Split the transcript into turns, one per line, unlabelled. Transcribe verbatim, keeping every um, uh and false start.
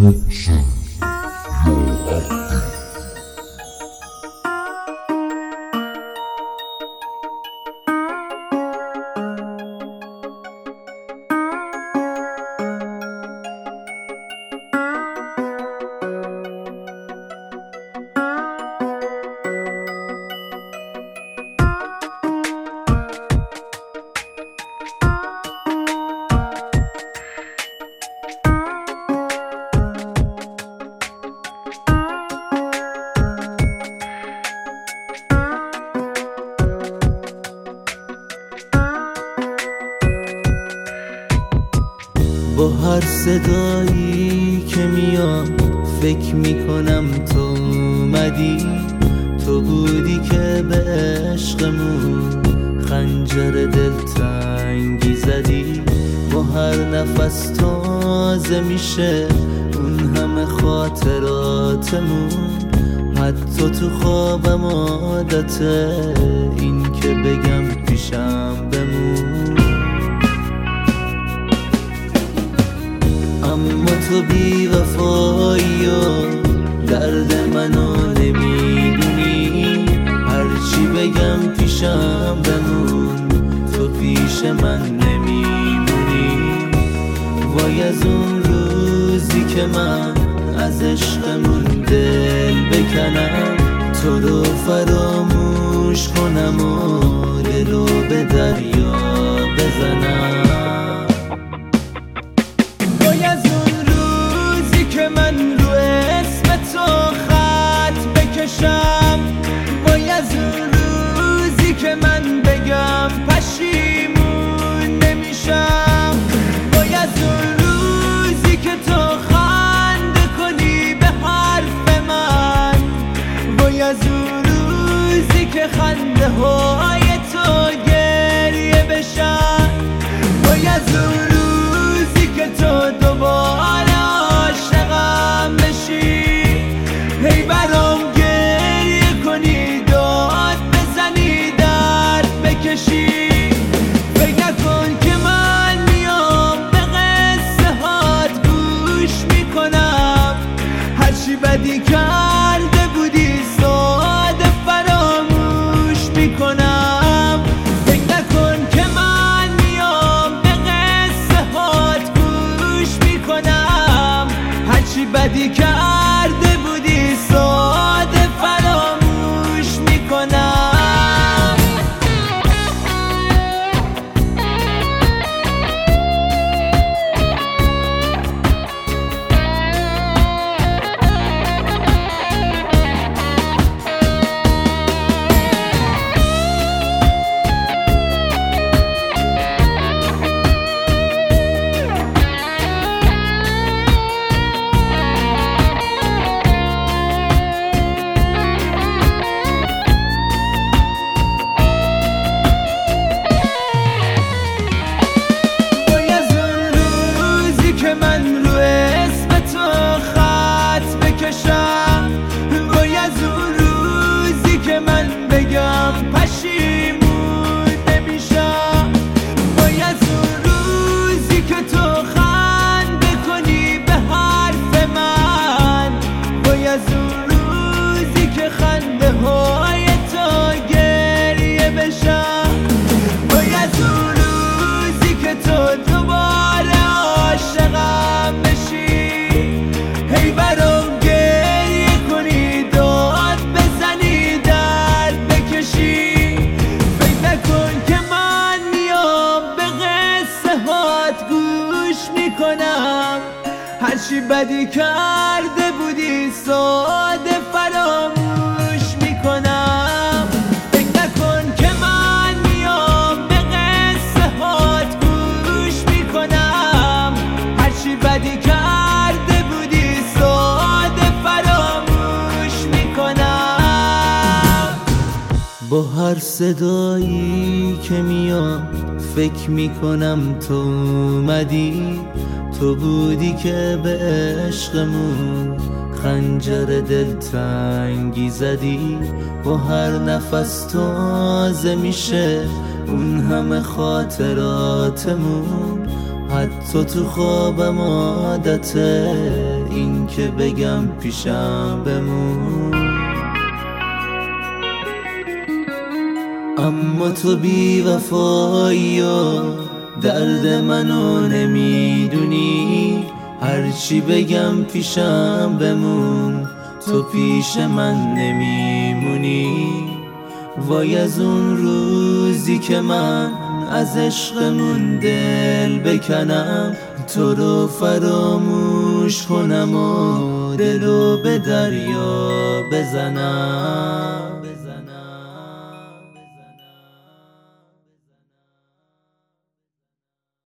محسن یا
با هر صدایی که میام فکر میکنم تو اومدی، تو بودی که به عشقمون خنجر دلتنگی زدی. با هر نفس تازه میشه اون همه خاطراتمون، حتی تو خوابم عادته این که بگم پیشم بمون. اما تو بی وفایی و درد منو نمیدونی، هرچی بگم پیشم بمون تو پیش من نمیمونی. وای از اون روزی که من از عشقمون دل بکنم، تو رو فراموش کنم و دلو به دریا بزنم. من رو اسم تو خط بکشم، وای از اون روزی که من بگم پشیمون نمیشم. وای از اون روزی که تو خنده کنی به حرف من، وای از اون روزی که خنده های تو گریه بشن. وای از اون روزی که تو دوباره عاشقم بشی، هی برام گریه کنی داد بزنی درد بکشی. فکر نکن که من میام به قصه هات گوش میکنم، هرچی بدی کرده بودی ساده فراموش میکنم. فکر نکن که من میام به قصه هات گوش میکنم، هرچی بدی کرده بودی ساده فراموش میکنم. من رو اسم تو خط بکشم، وای از اون روزی که من بگم پشیمون نمیشم. وای از اون روزی که تو خنده کنی به حرف من، وای از اون روزی که خنده های تو گریه بشن. وای از اون روزی که تو دوباره عاشقم بشی، هی برام گریه کنی داد بزنی درد بکشی. فکر نکن که من میام به قصه هات گوش میکنم، هرچی بدی کرده بودی ساده فراموش میکنم. فکر نکن که من میام به قصه هات گوش میکنم، هرچی بدی کرده بودی ساده فراموش میکنم. با هر صدایی که میام فکر میکنم تو اومدی، تو بودی که به عشقمون خنجر دلتنگی زدی. با هر نفس تازه میشه اون همه خاطراتمون، حتی تو خوابم عادته این که بگم پیشم بمون. اما تو بی وفایی و درد منو نمیدونی، هرچی بگم پیشم بمون تو پیش من نمیمونی. وای از اون روزی که من از عشقمون دل بکنم، تو رو فراموش کنم و دلو به دریا بزنم.